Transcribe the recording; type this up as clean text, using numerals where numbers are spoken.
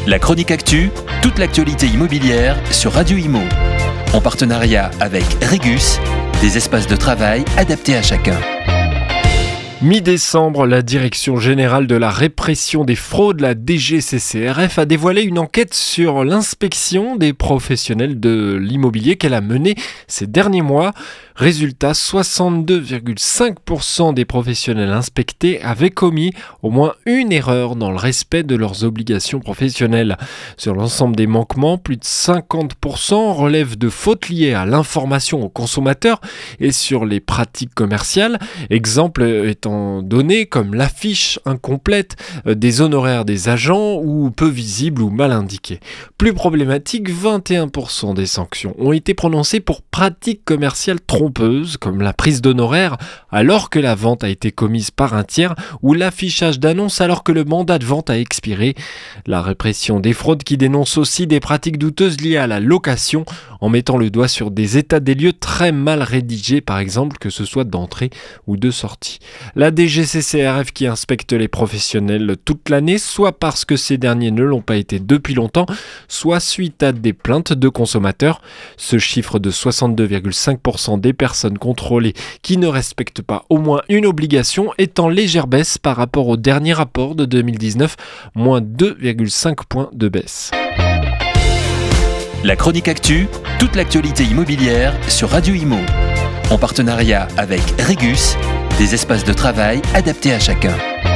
La chronique actu, toute l'actualité immobilière sur Radio Imo. En partenariat avec Regus, des espaces de travail adaptés à chacun. Mi-décembre, la Direction générale de la répression des fraudes, la DGCCRF, a dévoilé une enquête sur l'inspection des professionnels de l'immobilier qu'elle a menée ces derniers mois. Résultat, 62,5% des professionnels inspectés avaient commis au moins une erreur dans le respect de leurs obligations professionnelles. Sur l'ensemble des manquements, plus de 50% relèvent de fautes liées à l'information aux consommateurs et sur les pratiques commerciales. Exemple étant donné comme l'affiche incomplète des honoraires des agents ou peu visible ou mal indiquée. Plus problématique, 21% des sanctions ont été prononcées pour pratiques commerciales trompeuses comme la prise d'honoraires alors que la vente a été commise par un tiers ou l'affichage d'annonces alors que le mandat de vente a expiré. La répression des fraudes qui dénonce aussi des pratiques douteuses liées à la location en mettant le doigt sur des états des lieux très mal rédigés, par exemple que ce soit d'entrée ou de sortie. La DGCCRF qui inspecte les professionnels toute l'année, soit parce que ces derniers ne l'ont pas été depuis longtemps, soit suite à des plaintes de consommateurs. Ce chiffre de 62,5% des personnes contrôlées qui ne respectent pas au moins une obligation est en légère baisse par rapport au dernier rapport de 2019, moins 2,5 points de baisse. La chronique actu, toute l'actualité immobilière sur Radio Imo. En partenariat avec Regus, des espaces de travail adaptés à chacun.